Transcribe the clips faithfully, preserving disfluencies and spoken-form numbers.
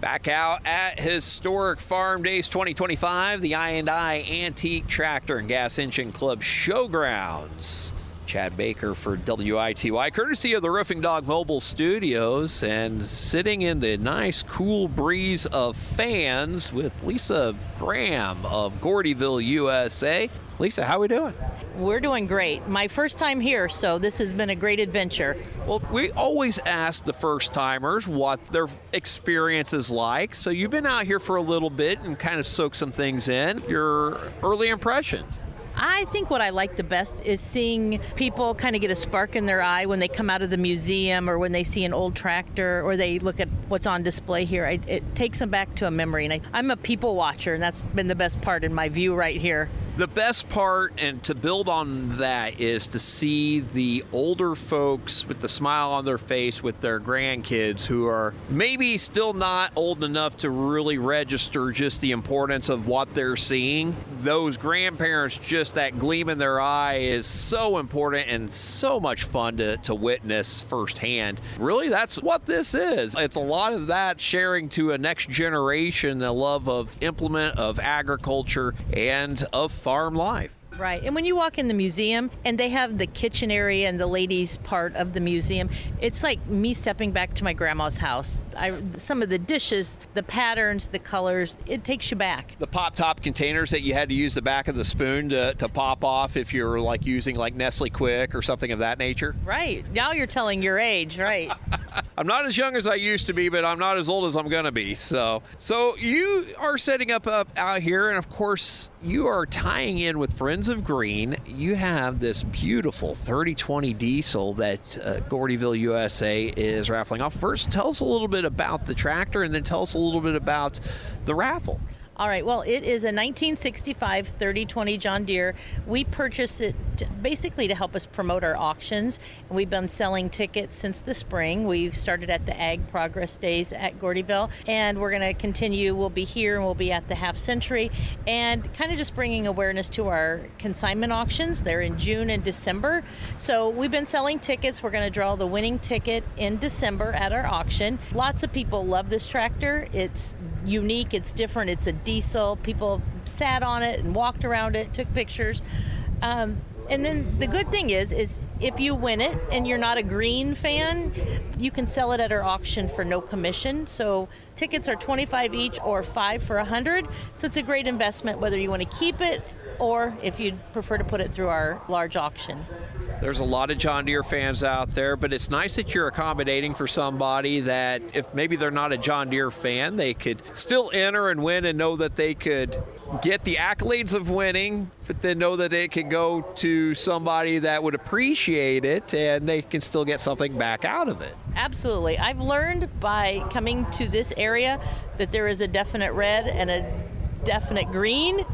Back out at Historic Farm Days twenty twenty-five, the I and I Antique Tractor and Gas Engine Club Showgrounds. Chad Baker for W I T Y, courtesy of the Roofing Dog Mobile Studios, and sitting in the nice cool breeze of fans with Lisa Graham of Gordyville, U S A. Lisa, how are we doing? We're doing great. My first time here, so this has been a great adventure. Well, we always ask the first-timers what their experience is like. So you've been out here for a little bit and kind of soaked some things in. Your early impressions? I think what I like the best is seeing people kind of get a spark in their eye when they come out of the museum or when they see an old tractor or they look at what's on display here. I, it takes them back to a memory. And I, I'm a people watcher, and that's been the best part in my view right here. The best part, and to build on that, is to see the older folks with the smile on their face with their grandkids who are maybe still not old enough to really register just the importance of what they're seeing. Those grandparents, just that gleam in their eye is so important and so much fun to, to witness firsthand. Really, that's what this is. It's a lot of that sharing to a next generation the love of implement, of agriculture, and of farm life. Right. And when you walk in the museum and they have the kitchen area and the ladies part of the museum, it's like me stepping back to my grandma's house. I, some of the dishes, the patterns, the colors, it takes you back. The pop-top containers that you had to use the back of the spoon to, to pop off if you were like using like Nestle Quick or something of that nature. Right. Now you're telling your age, right. I'm not as young as I used to be, but I'm not as old as I'm going to be. So, so you are setting up, up out here, and of course, you are tying in with Friends of Green. You have this beautiful thirty twenty diesel that uh, Gordyville, U S A is raffling off. First, tell us a little bit about the tractor, and then tell us a little bit about the raffle. All right, well, it is a nineteen sixty-five thirty twenty John Deere. We purchased it to, basically to help us promote our auctions, and we've been selling tickets since the spring. We've started at the Ag Progress Days at Gordyville, and we're going to continue. We'll be here, and we'll be at the Half Century, and kind of just bringing awareness to our consignment auctions. They're in June and December, so we've been selling tickets. We're going to draw the winning ticket in December at our auction. Lots of people love this tractor. It's unique, it's different, it's a diesel. People sat on it and walked around it, took pictures. Um, and then the good thing is, is if you win it and you're not a green fan, you can sell it at our auction for no commission. So tickets are twenty-five each or five for one hundred. So it's a great investment whether you want to keep it or if you'd prefer to put it through our large auction. There's a lot of John Deere fans out there, but it's nice that you're accommodating for somebody that if maybe they're not a John Deere fan, they could still enter and win and know that they could get the accolades of winning, but then know that it could go to somebody that would appreciate it and they can still get something back out of it. Absolutely. I've learned by coming to this area that there is a definite red and a definite green.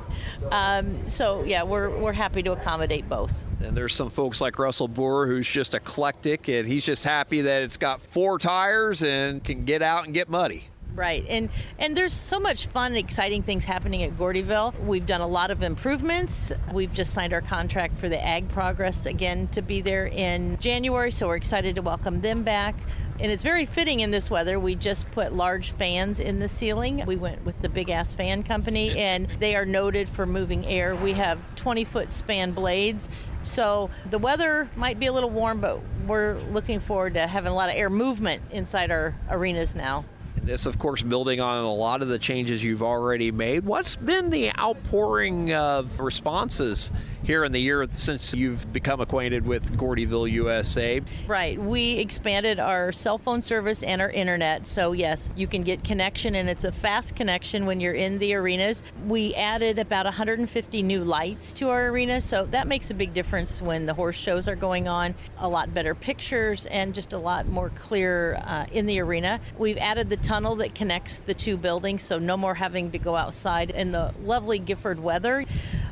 Um, so, yeah, we're we're happy to accommodate both. And there's some folks like Russell Boer who's just eclectic, and he's just happy that it's got four tires and can get out and get muddy. Right, and and there's so much fun, exciting things happening at Gordyville. We've done a lot of improvements. We've just signed our contract for the Ag Progress again to be there in January, so we're excited to welcome them back. And it's very fitting in this weather. We just put large fans in the ceiling. We went with the Big Ass Fan Company, and they are noted for moving air. We have twenty-foot span blades. So the weather might be a little warm, but we're looking forward to having a lot of air movement inside our arenas now. This, of course, building on a lot of the changes you've already made. What's been the outpouring of responses here in the year since you've become acquainted with Gordyville, U S A? Right. We expanded our cell phone service and our internet. So, yes, you can get connection, and it's a fast connection when you're in the arenas. We added about one hundred fifty new lights to our arena, so that makes a big difference when the horse shows are going on. A lot better pictures and just a lot more clear uh, in the arena. We've added the tunnel that connects the two buildings, so no more having to go outside in the lovely Gifford weather.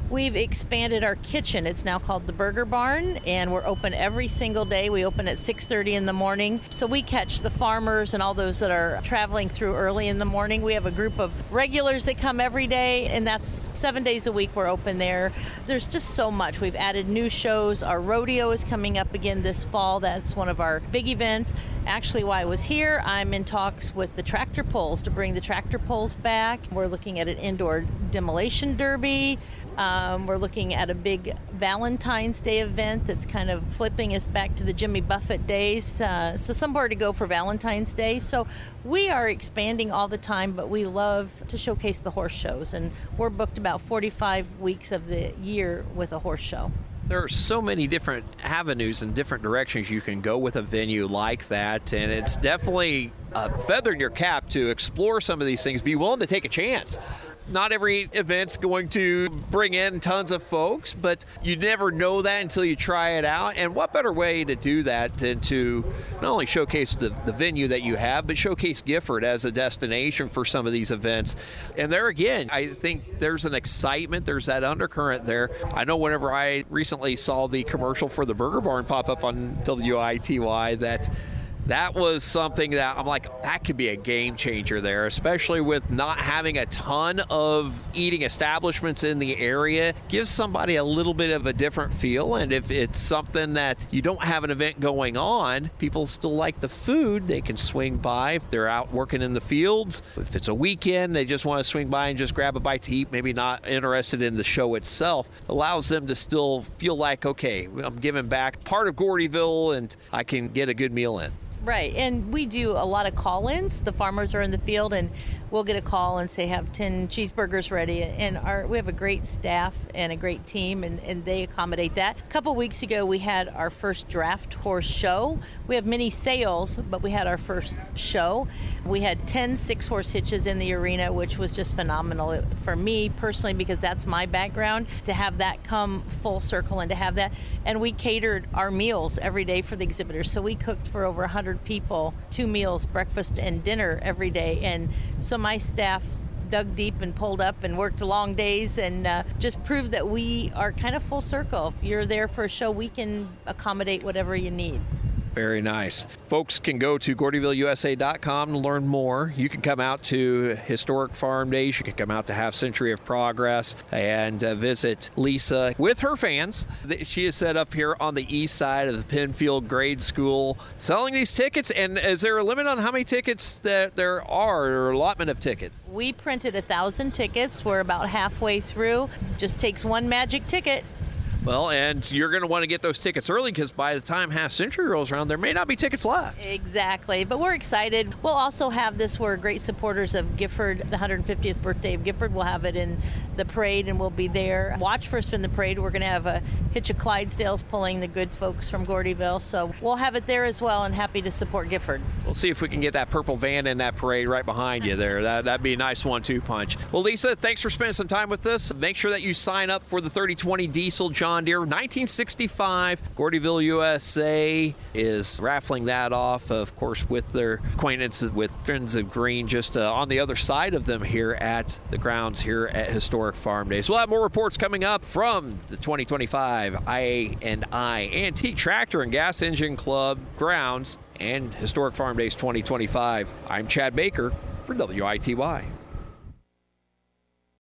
We've expanded our kitchen. It's now called the Burger Barn, and we're open every single day. We open at six thirty in the morning. So we catch the farmers and all those that are traveling through early in the morning. We have a group of regulars that come every day, and that's seven days a week we're open there. There's just so much. We've added new shows. Our rodeo is coming up again this fall. That's one of our big events. Actually, while I was here, I'm in talks with the tractor pulls to bring the tractor pulls back. We're looking at an indoor demolition derby. Um, we're looking at a big Valentine's Day event that's kind of flipping us back to the Jimmy Buffett days. Uh, so somewhere to go for Valentine's Day. So we are expanding all the time, but we love to showcase the horse shows. And we're booked about forty-five weeks of the year with a horse show. There are so many different avenues and different directions you can go with a venue like that, and it's definitely a feather in your cap to explore some of these things. Be willing to take a chance. Not every event's going to bring in tons of folks, but you never know that until you try it out. And what better way to do that than to not only showcase the, the venue that you have, but showcase Gifford as a destination for some of these events. And there again, I think there's an excitement, there's that undercurrent there. I know whenever I recently saw the commercial for the Burger Barn pop up on W I T Y, that that was something that I'm like, that could be a game changer there, especially with not having a ton of eating establishments in the area. Gives somebody a little bit of a different feel. And if it's something that you don't have an event going on, people still like the food, they can swing by if they're out working in the fields. If it's a weekend, they just want to swing by and just grab a bite to eat, maybe not interested in the show itself. Allows them to still feel like, okay, I'm giving back part of Gordyville and I can get a good meal in. Right, and we do a lot of call-ins. The farmers are in the field, and we'll get a call and say, have ten cheeseburgers ready. And our we have a great staff and a great team, and, and they accommodate that. A couple weeks ago, we had our first draft horse show. We have many sales, but we had our first show. We had ten six-horse hitches in the arena, which was just phenomenal for me personally, because that's my background, to have that come full circle and to have that. And we catered our meals every day for the exhibitors. So we cooked for over one hundred people, two meals, breakfast and dinner every day. And so my staff dug deep and pulled up and worked long days and uh, just proved that we are kind of full circle. If you're there for a show, we can accommodate whatever you need. Very nice. Folks can go to Gordyville U S A dot com to learn more. You can come out to Historic Farm Days. You can come out to Half Century of Progress and uh, visit Lisa with her fans. She is set up here on the east side of the Penfield Grade School selling these tickets. And is there a limit on how many tickets that there are, or allotment of tickets? We printed a thousand tickets. We're about halfway through. Just takes one magic ticket. Well, and you're going to want to get those tickets early, because by the time Half Century rolls around, there may not be tickets left. Exactly. But we're excited. We'll also have this. We're great supporters of Gifford, the one hundred fiftieth birthday of Gifford. We'll have it in the parade, and we'll be there. Watch for us in the parade. We're going to have a hitch of Clydesdales pulling the good folks from Gordyville. So we'll have it there as well, and happy to support Gifford. We'll see if we can get that purple van in that parade right behind you there. That, that'd be a nice one two punch. Well, Lisa, thanks for spending some time with us. Make sure that you sign up for the thirty twenty Diesel John Deere nineteen sixty-five. Gordyville U S A is raffling that off, of course, with their acquaintance with Friends of Green, just uh, on the other side of them here at the grounds here at Historic Farm Days. We'll have more reports coming up from the twenty twenty-five I A and I Antique Tractor and Gas Engine Club grounds and Historic Farm Days twenty twenty-five. I'm Chad Baker for W I T Y.